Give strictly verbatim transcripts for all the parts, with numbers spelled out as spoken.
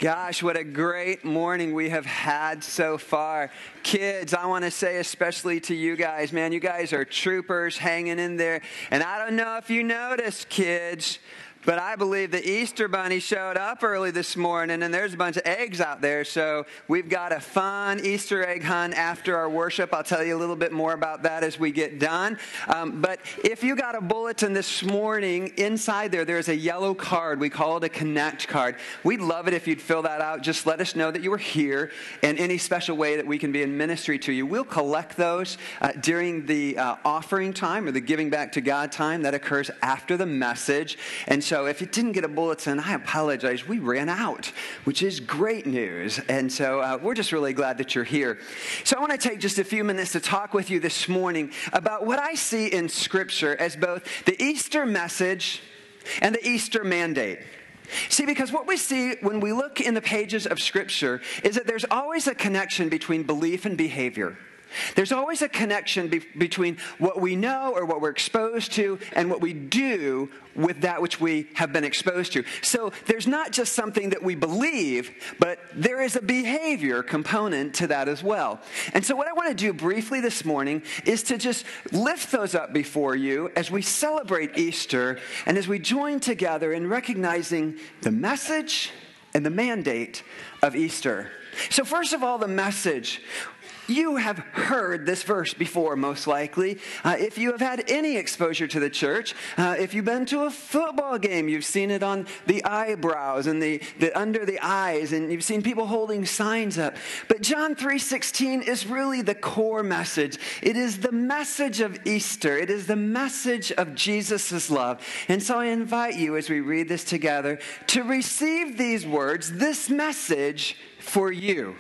Gosh, what a great morning we have had so far. Kids, I want to say especially to you guys, man, you guys are troopers hanging in there. And I don't know if you noticed, kids, but I believe the Easter Bunny showed up early this morning, and there's a bunch of eggs out there. So we've got a fun Easter egg hunt after our worship. I'll tell you a little bit more about that as we get done. Um, but if you got a bulletin this morning, inside there, there's a yellow card. We call it a Connect card. We'd love it if you'd fill that out. Just let us know that you were here and any special way that we can be in ministry to you. We'll collect those uh, during the uh, offering time or the giving back to God time. That occurs after the message. And so So if you didn't get a bulletin, I apologize. We ran out, which is great news. And so uh, we're just really glad that you're here. So I want to take just a few minutes to talk with you this morning about what I see in Scripture as both the Easter message and the Easter mandate. See, because what we see when we look in the pages of Scripture is that there's always a connection between belief and behavior. There's always a connection be- between what we know or what we're exposed to and what we do with that which we have been exposed to. So there's not just something that we believe, but there is a behavior component to that as well. And so what I want to do briefly this morning is to just lift those up before you as we celebrate Easter and as we join together in recognizing the message and the mandate of Easter. So first of all, the message. You have heard this verse before, most likely. Uh, if you have had any exposure to the church, uh, if you've been to a football game, you've seen it on the eyebrows and the, the under the eyes, and you've seen people holding signs up. But John three sixteen is really the core message. It is the message of Easter. It is the message of Jesus' love. And so I invite you, as we read this together, to receive these words, this message for you.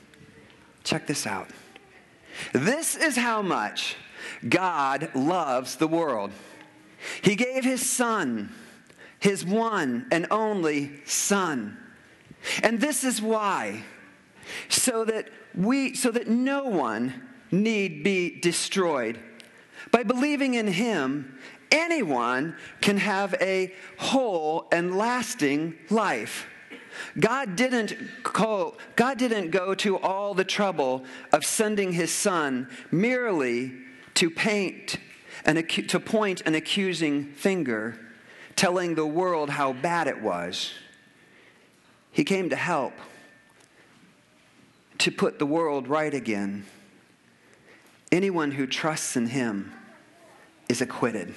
Check this out. This is how much God loves the world. He gave his Son, his one and only Son. And this is why, so that we, so that no one need be destroyed. By believing in him, anyone can have a whole and lasting life. God didn't call, God didn't go to all the trouble of sending his Son merely to paint and to point an accusing finger, telling the world how bad it was. He came to help, to put the world right again. Anyone who trusts in him is acquitted.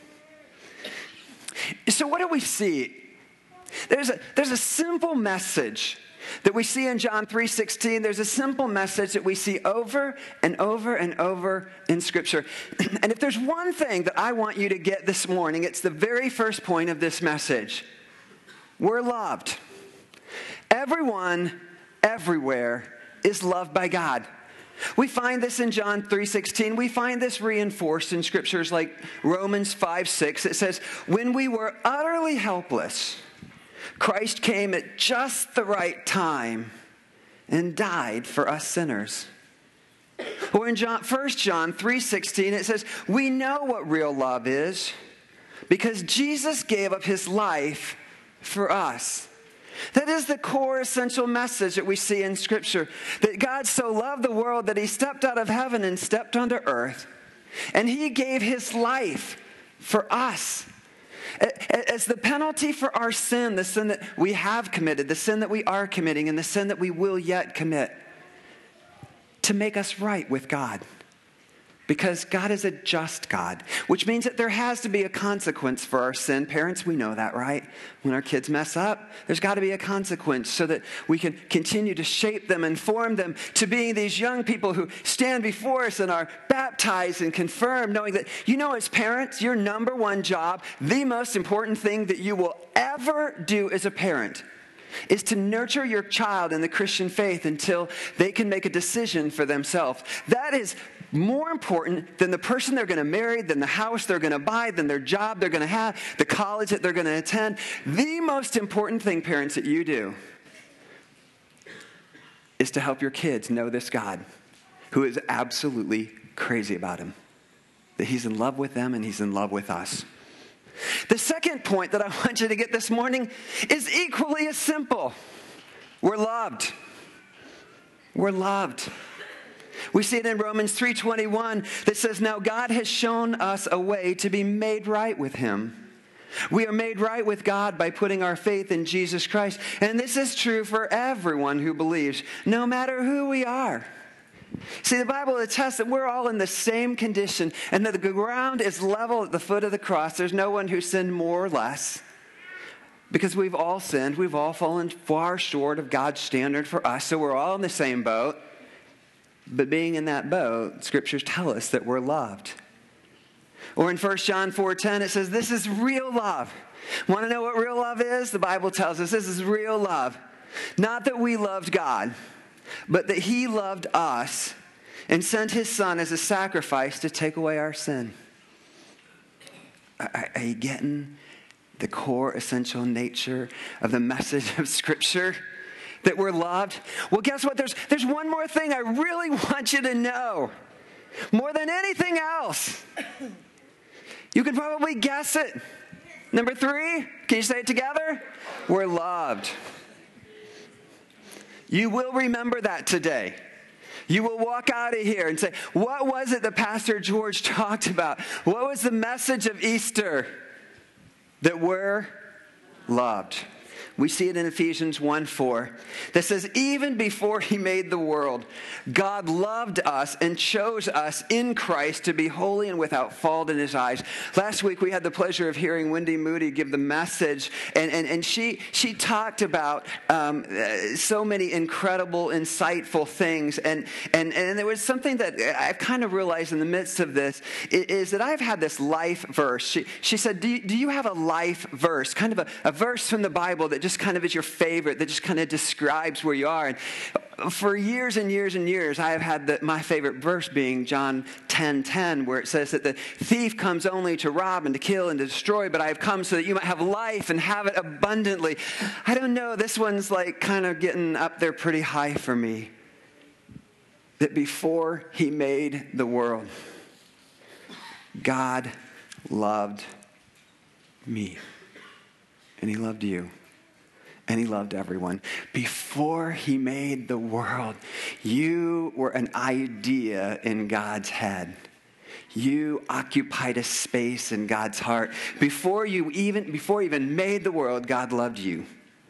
So what do we see? There's a, there's a simple message that we see in John three sixteen. There's a simple message that we see over and over and over in Scripture. And if there's one thing that I want you to get this morning, it's the very first point of this message. We're loved. Everyone, everywhere, is loved by God. We find this in John three sixteen. We find this reinforced in Scriptures like Romans five six. It says, when we were utterly helpless, Christ came at just the right time and died for us sinners. Or in John, First John three sixteen, it says, we know what real love is because Jesus gave up his life for us. That is the core essential message that we see in Scripture, that God so loved the world that he stepped out of heaven and stepped onto earth, and he gave his life for us. As the penalty for our sin, the sin that we have committed, the sin that we are committing, and the sin that we will yet commit, to make us right with God. Because God is a just God, which means that there has to be a consequence for our sin. Parents, we know that, right? When our kids mess up, there's got to be a consequence so that we can continue to shape them and form them to being these young people who stand before us and are baptized and confirmed, knowing that, you know, as parents, your number one job, the most important thing that you will ever do as a parent, is to nurture your child in the Christian faith until they can make a decision for themselves. That is more important than the person they're going to marry, than the house they're going to buy, than their job they're going to have, the college that they're going to attend. The most important thing, parents, that you do is to help your kids know this God who is absolutely crazy about him, that he's in love with them and he's in love with us. The second point that I want you to get this morning is equally as simple. We're loved. We're loved. We see it in Romans three twenty-one that says, now God has shown us a way to be made right with him. We are made right with God by putting our faith in Jesus Christ. And this is true for everyone who believes, no matter who we are. See, the Bible attests that we're all in the same condition and that the ground is level at the foot of the cross. There's no one who sinned more or less. Because we've all sinned. We've all fallen far short of God's standard for us. So we're all in the same boat. But being in that boat, scriptures tell us that we're loved. Or in First John four ten, it says, this is real love. Want to know what real love is? The Bible tells us this is real love. Not that we loved God, but that he loved us and sent his son as a sacrifice to take away our sin. Are, are you getting the core essential nature of the message of Scripture? That we're loved? Well, guess what? There's, there's one more thing I really want you to know. More than anything else. You can probably guess it. Number three, can you say it together? We're loved. You will remember that today. You will walk out of here and say, what was it that Pastor George talked about? What was the message of Easter? That we're loved. We see it in Ephesians one four that says, even before he made the world, God loved us and chose us in Christ to be holy and without fault in his eyes. Last week, we had the pleasure of hearing Wendy Moody give the message, and, and, and she, she talked about um, so many incredible, insightful things. And, and, and there was something that I've kind of realized in the midst of this, is that I've had this life verse. She, she said, do you, do you have a life verse, kind of a, a verse from the Bible that just kind of is your favorite, that just kind of describes where you are? And for years and years and years, I have had the, my favorite verse being John ten ten, where it says that the thief comes only to rob and to kill and to destroy, but I have come so that you might have life and have it abundantly. I don't know, this one's like kind of getting up there pretty high for me. That before he made the world, God loved me. And he loved you. And he loved everyone. Before he made the world, you were an idea in God's head. You occupied a space in God's heart. Before you even, before you even made the world, God loved you.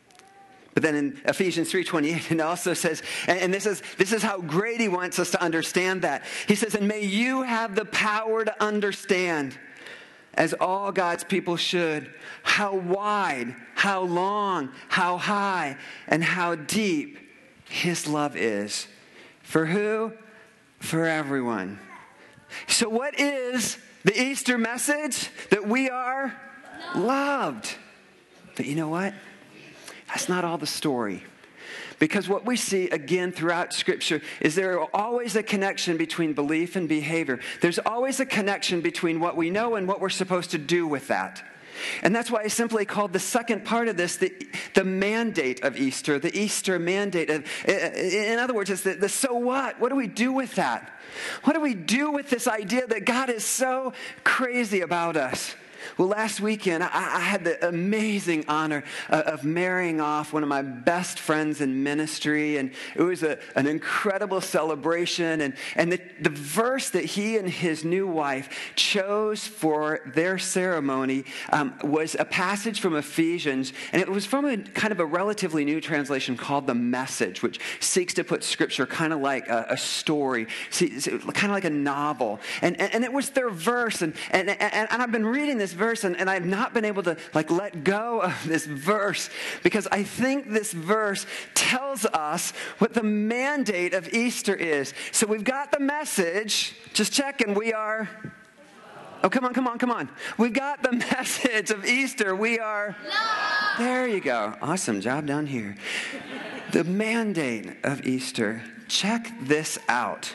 But then in Ephesians three twenty-eight, it also says, and, and this is this is how great he wants us to understand that. He says, and may you have the power to understand, as all God's people should, how wide, how long, how high, and how deep his love is. For who? For everyone. So what is the Easter message? That we are loved. But you know what? That's not all the story. Because what we see again throughout Scripture is there are always a connection between belief and behavior. There's always a connection between what we know and what we're supposed to do with that. And that's why I simply called the second part of this the, the mandate of Easter, the Easter mandate. Of, in other words, it's the, the so what? What do we do with that? What do we do with this idea that God is so crazy about us? Well, last weekend, I, I had the amazing honor of, of marrying off one of my best friends in ministry, and it was a, an incredible celebration. And, and the, the verse that he and his new wife chose for their ceremony um, was a passage from Ephesians, and it was from a kind of a relatively new translation called The Message, which seeks to put Scripture kind of like a, a story, see, kind of like a novel. And, and, and it was their verse, and, and, and, and I've been reading this verse, and, and I've not been able to like let go of this verse, because I think this verse tells us what the mandate of Easter is. So we've got the message, just checking, we are, oh, come on, come on, come on. We've got the message of Easter, we are, love. There you go, awesome job down here. The mandate of Easter, check this out.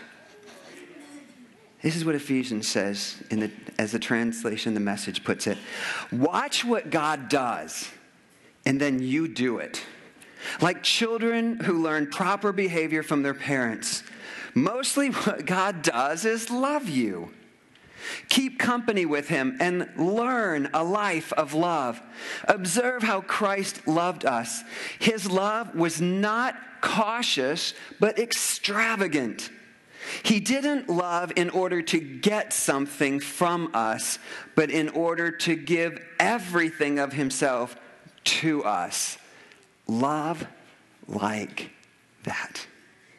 This is what Ephesians says in the, as the translation, the Message puts it. Watch what God does, and then you do it. Like children who learn proper behavior from their parents. Mostly what God does is love you. Keep company with him and learn a life of love. Observe how Christ loved us. His love was not cautious, but extravagant. He didn't love in order to get something from us, but in order to give everything of himself to us. Love like that.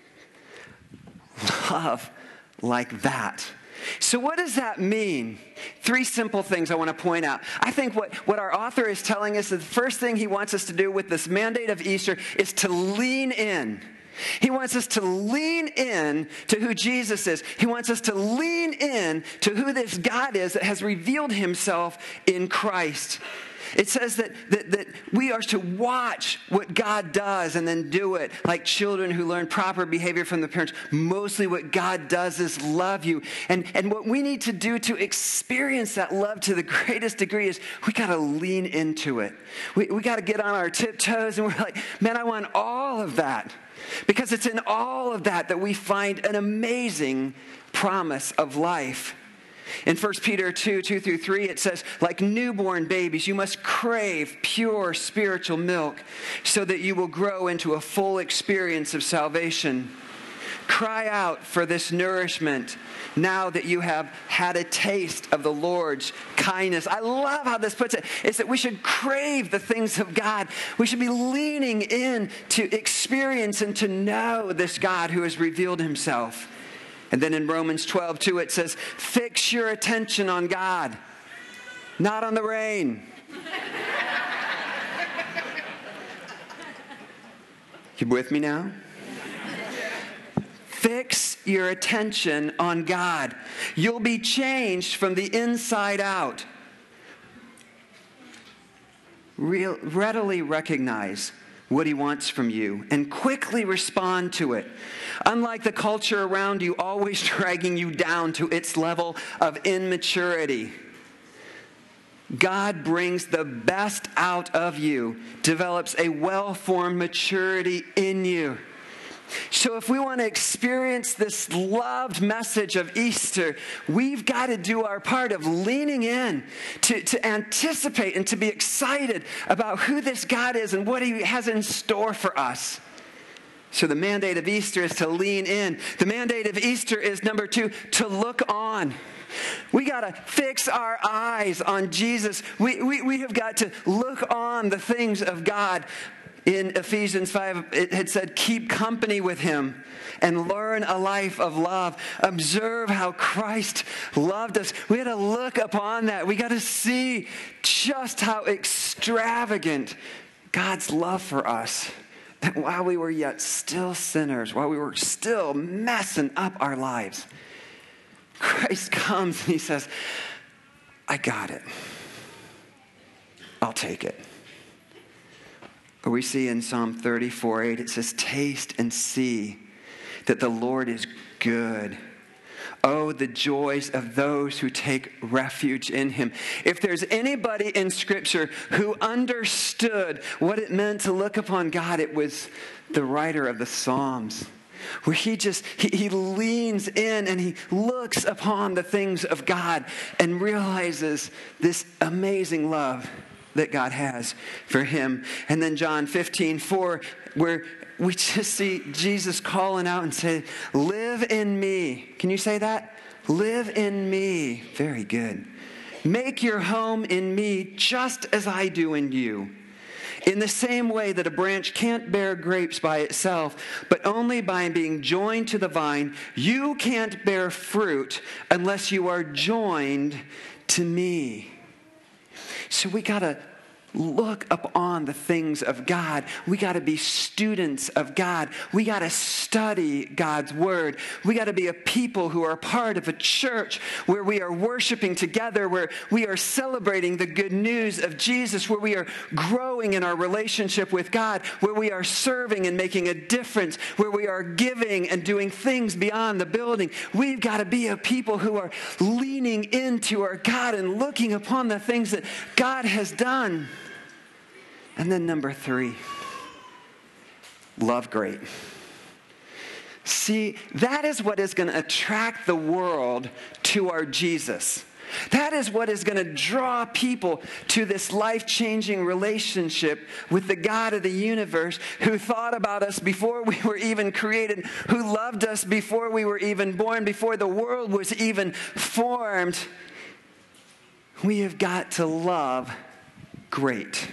Love like that. So what does that mean? Three simple things I want to point out. I think what, what our author is telling us is the first thing he wants us to do with this mandate of Easter is to lean in. He wants us to lean in to who Jesus is. He wants us to lean in to who this God is that has revealed himself in Christ. It says that, that, that we are to watch what God does and then do it, like children who learn proper behavior from the parents. Mostly what God does is love you. And, and what we need to do to experience that love to the greatest degree is we got to lean into it. We, we got to get on our tiptoes and we're like, man, I want all of that. Because it's in all of that that we find an amazing promise of life. In First Peter two, two through three, it says, like newborn babies, you must crave pure spiritual milk so that you will grow into a full experience of salvation. Cry out for this nourishment now that you have had a taste of the Lord's kindness. I love how this puts it. It's that we should crave the things of God. We should be leaning in to experience and to know this God who has revealed himself. And then in Romans twelve two, it says, fix your attention on God, not on the rain. You with me now? Fix your attention on God. You'll be changed from the inside out. Real, readily recognize what he wants from you and quickly respond to it. Unlike the culture around you always dragging you down to its level of immaturity, God brings the best out of you, develops a well-formed maturity in you. So if we want to experience this loved message of Easter, we've got to do our part of leaning in to, to anticipate and to be excited about who this God is and what he has in store for us. So the mandate of Easter is to lean in. The mandate of Easter is, number two, to look on. We got to fix our eyes on Jesus. We, we, we have got to look on the things of God. In Ephesians five, it had said, keep company with him and learn a life of love. Observe how Christ loved us. We got to look upon that. We got to see just how extravagant God's love for us. That while we were yet still sinners, while we were still messing up our lives, Christ comes and he says, I got it. I'll take it. Or we see in Psalm thirty-four eight, it says, taste and see that the Lord is good. Oh, the joys of those who take refuge in him. If there's anybody in Scripture who understood what it meant to look upon God, it was the writer of the Psalms, where he just, he, he leans in and he looks upon the things of God and realizes this amazing love that God has for him. And then John fifteen four, where we just see Jesus calling out and say, live in me. Can you say that? Live in me. Very good. Make your home in me just as I do in you. In the same way that a branch can't bear grapes by itself, but only by being joined to the vine, you can't bear fruit unless you are joined to me. So we got to look upon the things of God. We got to be students of God. We got to study God's word. We got to be a people who are part of a church where we are worshiping together, where we are celebrating the good news of Jesus, where we are growing in our relationship with God, where we are serving and making a difference, where we are giving and doing things beyond the building. We've got to be a people who are leaning into our God and looking upon the things that God has done. And then number three, love great. See, that is what is going to attract the world to our Jesus. That is what is going to draw people to this life-changing relationship with the God of the universe, who thought about us before we were even created, who loved us before we were even born, before the world was even formed. We have got to love great.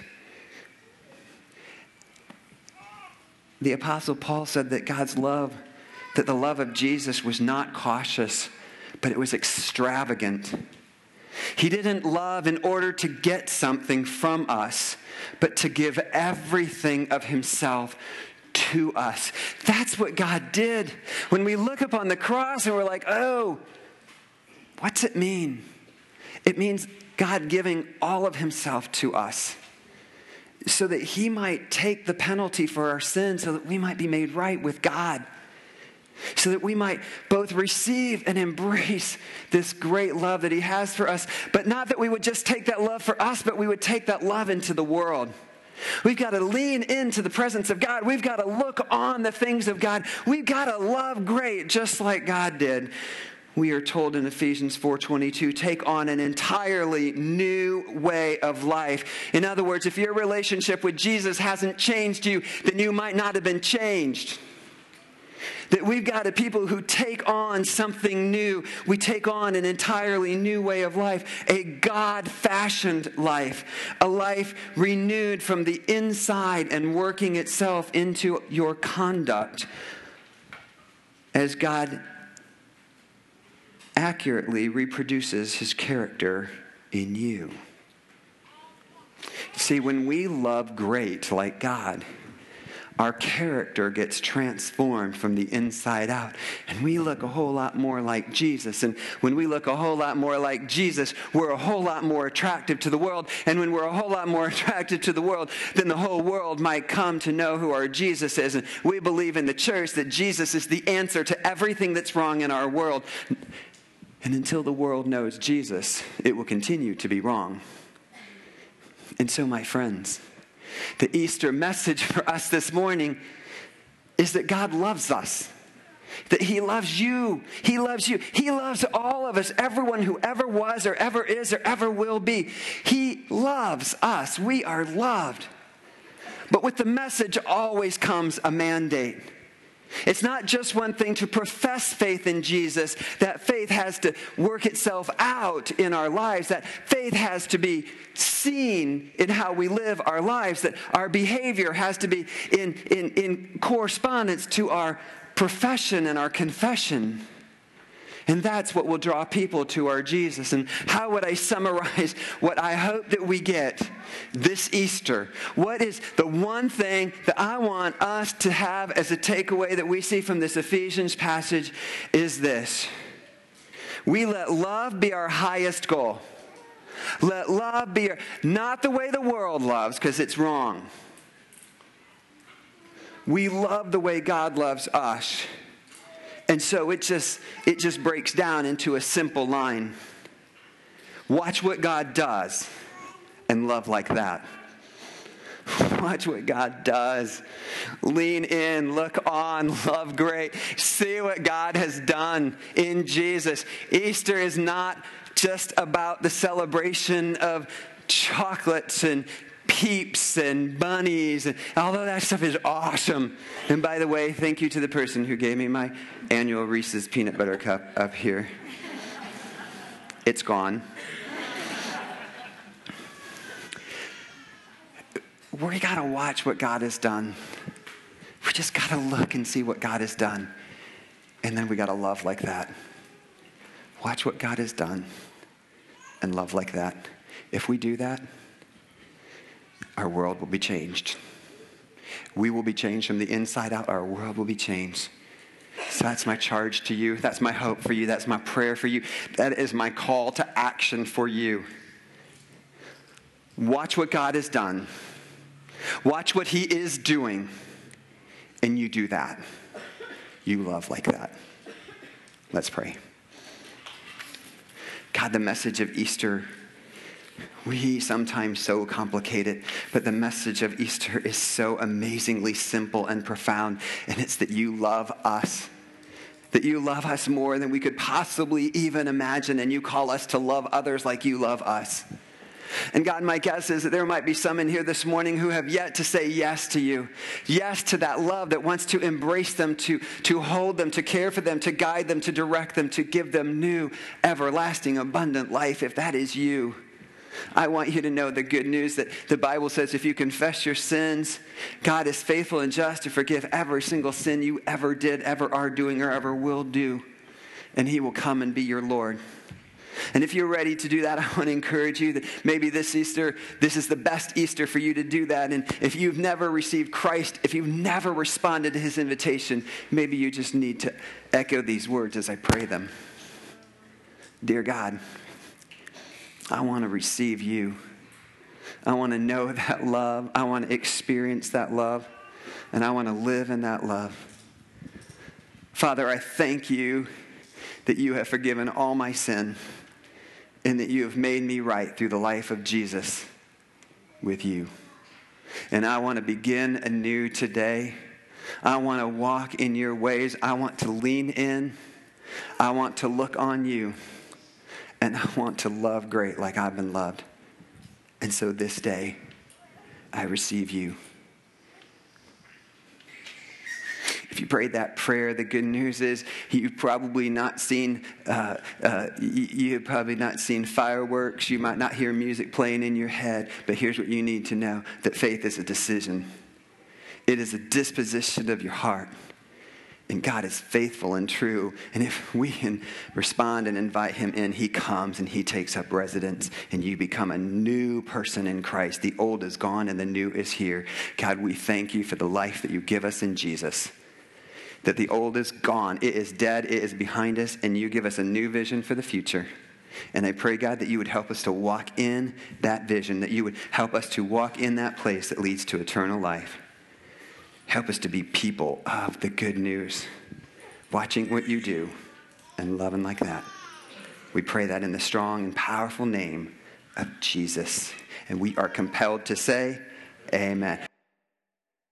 The Apostle Paul said that God's love, that the love of Jesus was not cautious, but it was extravagant. He didn't love in order to get something from us, but to give everything of himself to us. That's what God did. When we look upon the cross and we're like, oh, what's it mean? It means God giving all of himself to us so that he might take the penalty for our sins, so that we might be made right with God. So that we might both receive and embrace this great love that he has for us. But not that we would just take that love for us, but we would take that love into the world. We've got to lean into the presence of God. We've got to look on the things of God. We've got to love great just like God did. We are told in Ephesians four twenty-two, take on an entirely new way of life. In other words, if your relationship with Jesus hasn't changed you, then you might not have been changed. That we've got a people who take on something new. We take on an entirely new way of life, a God-fashioned life, a life renewed from the inside and working itself into your conduct as God accurately reproduces his character in you. See, when we love great like God, our character gets transformed from the inside out. And we look a whole lot more like Jesus. And when we look a whole lot more like Jesus, we're a whole lot more attractive to the world. And when we're a whole lot more attractive to the world, then the whole world might come to know who our Jesus is. And we believe in the church that Jesus is the answer to everything that's wrong in our world. And until the world knows Jesus, it will continue to be wrong. And so, my friends, the Easter message for us this morning is that God loves us. That he loves you. He loves you. He loves all of us. Everyone who ever was or ever is or ever will be. He loves us. We are loved. But with the message always comes a mandate. It's not just one thing to profess faith in Jesus. That faith has to work itself out in our lives. That faith has to be seen in how we live our lives. That our behavior has to be in, in, in correspondence to our profession and our confession. And that's what will draw people to our Jesus. And how would I summarize what I hope that we get this Easter? What is the one thing that I want us to have as a takeaway that we see from this Ephesians passage is this. We let love be our highest goal. Let love be our, not the way the world loves, because it's wrong. We love the way God loves us. And so it just it just breaks down into a simple line. Watch what God does and love like that. Watch what God does. Lean in, look on, love great. See what God has done in Jesus. Easter is not just about the celebration of chocolates and Peeps and bunnies, and although that stuff is awesome. And by the way, thank you to the person who gave me my annual Reese's peanut butter cup up here. It's gone. We gotta watch what God has done. We just gotta look and see what God has done. And then we gotta love like that. Watch what God has done and love like that. If we do that, our world will be changed. We will be changed from the inside out. Our world will be changed. So that's my charge to you. That's my hope for you. That's my prayer for you. That is my call to action for you. Watch what God has done. Watch what he is doing. And you do that. You love like that. Let's pray. God, the message of Easter, we sometimes so complicate it, but the message of Easter is so amazingly simple and profound, and it's that you love us. that you love us more than we could possibly even imagine, and you call us to love others like you love us. And God, my guess is that there might be some in here this morning who have yet to say yes to you. Yes to that love that wants to embrace them, to, to hold them, to care for them, to guide them, to direct them, to give them new, everlasting, abundant life. If that is you, I want you to know the good news that the Bible says if you confess your sins, God is faithful and just to forgive every single sin you ever did, ever are doing, or ever will do. And he will come and be your Lord. And if you're ready to do that, I want to encourage you that maybe this Easter, this is the best Easter for you to do that. And if you've never received Christ, if you've never responded to his invitation, maybe you just need to echo these words as I pray them. Dear God, I want to receive you. I want to know that love. I want to experience that love. And I want to live in that love. Father, I thank you that you have forgiven all my sin and that you have made me right through the life of Jesus with you. And I want to begin anew today. I want to walk in your ways. I want to lean in. I want to look on you. And I want to love great like I've been loved. And so this day, I receive you. If you prayed that prayer, the good news is you've probably not seen uh, uh, you've probably not seen fireworks. You might not hear music playing in your head. But here's what you need to know: that faith is a decision. It is a disposition of your heart. And God is faithful and true. And if we can respond and invite him in, he comes and he takes up residence. And you become a new person in Christ. The old is gone and the new is here. God, we thank you for the life that you give us in Jesus. That the old is gone. It is dead. It is behind us. And you give us a new vision for the future. And I pray, God, that you would help us to walk in that vision. That you would help us to walk in that place that leads to eternal life. Help us to be people of the good news, watching what you do and loving like that. We pray that in the strong and powerful name of Jesus. And we are compelled to say, amen.